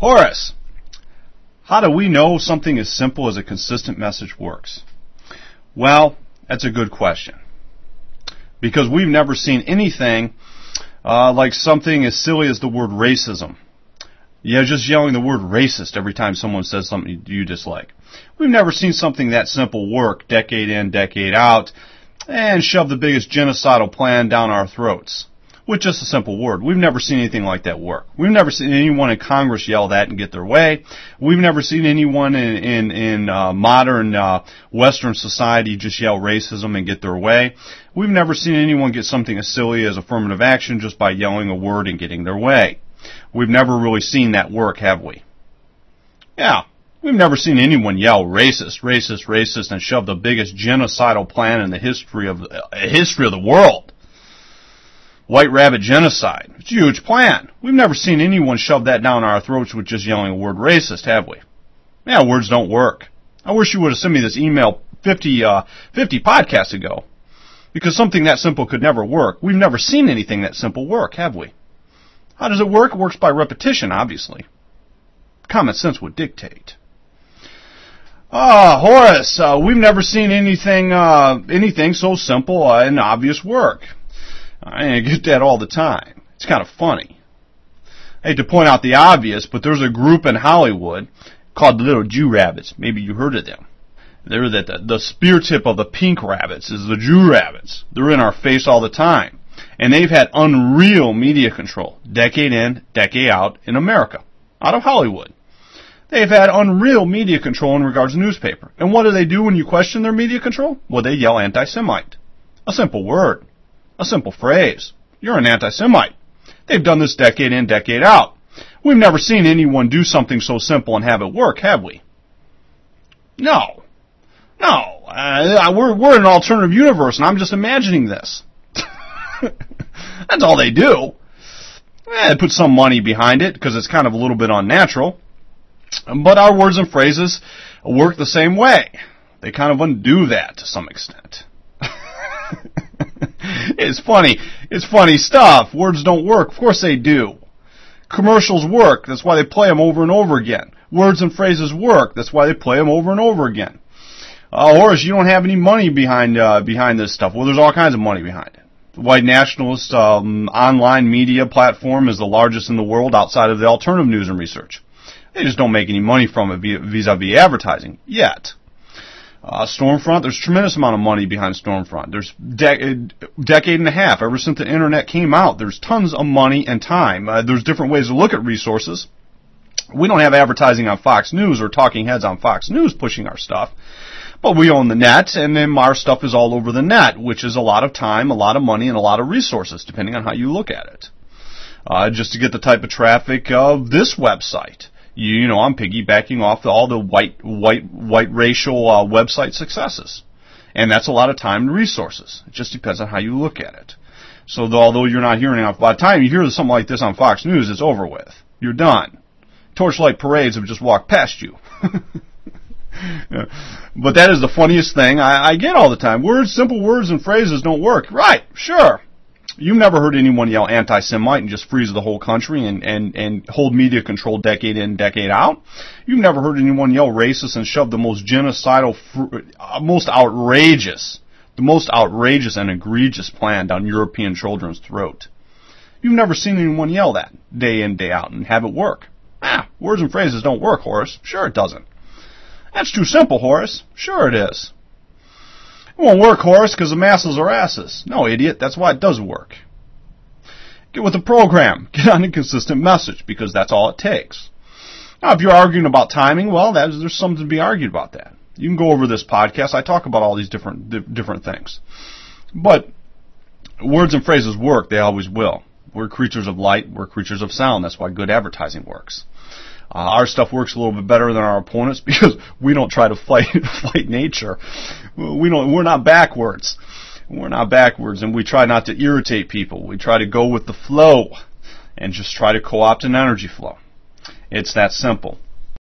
Horace, how do we know something as simple as a consistent message works? Well, that's a good question. Because we've never seen anything like something as silly as the word racism. Yeah, just yelling the word racist every time someone says something you dislike. We've never seen something that simple work decade in, decade out, and shove the biggest genocidal plan down our throats with just a simple word. We've never seen anything like that work. We've never seen anyone in Congress yell that and get their way. We've never seen anyone in modern Western society just yell racism and get their way. We've never seen anyone get something as silly as affirmative action just by yelling a word and getting their way. We've never really seen that work, have we? Yeah. We've never seen anyone yell racist, racist, racist, and shove the biggest genocidal plan in the history of the world. White rabbit genocide. It's a huge plan. We've never seen anyone shove that down our throats with just yelling a word racist, have we? Yeah, words don't work. I wish you would have sent me this email 50 podcasts ago. Because something that simple could never work. We've never seen anything that simple work, have we? How does it work? It works by repetition, obviously. Common sense would dictate. Horace, we've never seen anything so simple and obvious work. I get that all the time. It's kind of funny. I hate to point out the obvious, but there's a group in Hollywood called the Little Jew Rabbits. Maybe you heard of them. They're the spear tip of the pink rabbits is the Jew Rabbits. They're in our face all the time. And they've had unreal media control, decade in, decade out in America, out of Hollywood. They've had unreal media control in regards to newspaper. And what do they do when you question their media control? Well, they yell anti-Semite. A simple word. A simple phrase. You're an anti-Semite. They've done this decade in, decade out. We've never seen anyone do something so simple and have it work, have we? No. No. We're in an alternative universe, and I'm just imagining this. That's all they do. They put some money behind it, because it's kind of a little bit unnatural. But our words and phrases work the same way. They kind of undo that to some extent. It's funny. It's funny stuff. Words don't work. Of course they do. Commercials work. That's why they play them over and over again. Words and phrases work. That's why they play them over and over again. Horace, you don't have any money behind this stuff. Well, there's all kinds of money behind it. The white nationalist online media platform is the largest in the world outside of the alternative news and research. They just don't make any money from it vis-a-vis advertising yet. Stormfront, there's a tremendous amount of money behind Stormfront. There's decade and a half, ever since the internet came out, there's tons of money and time. There's different ways to look at resources. We don't have advertising on Fox News or talking heads on Fox News pushing our stuff. But we own the net, and then our stuff is all over the net, which is a lot of time, a lot of money, and a lot of resources, depending on how you look at it. Just to get the type of traffic of this website. You know, I'm piggybacking off all the white racial website successes. And that's a lot of time and resources. It just depends on how you look at it. So although you're not hearing enough, by the time you hear something like this on Fox News, it's over with. You're done. Torchlight parades have just walked past you. Yeah. But that is the funniest thing I get all the time. Simple words and phrases don't work. Right, sure. You've never heard anyone yell anti-Semite and just freeze the whole country and hold media control decade in, decade out. You've never heard anyone yell racist and shove the most genocidal, most outrageous and egregious plan down European children's throat. You've never seen anyone yell that day in, day out and have it work. Words and phrases don't work, Horace. Sure it doesn't. That's too simple, Horace. Sure it is. It won't work, Horace, because the masses are asses. No, idiot. That's why it does work. Get with the program. Get on a consistent message, because that's all it takes. Now, if you're arguing about timing, well, there's something to be argued about that. You can go over this podcast. I talk about all these different things. But words and phrases work. They always will. We're creatures of light. We're creatures of sound. That's why good advertising works. Our stuff works a little bit better than our opponents because we don't try to fight nature. We're not backwards. We're not backwards, and we try not to irritate people. We try to go with the flow and just try to co-opt an energy flow. It's that simple.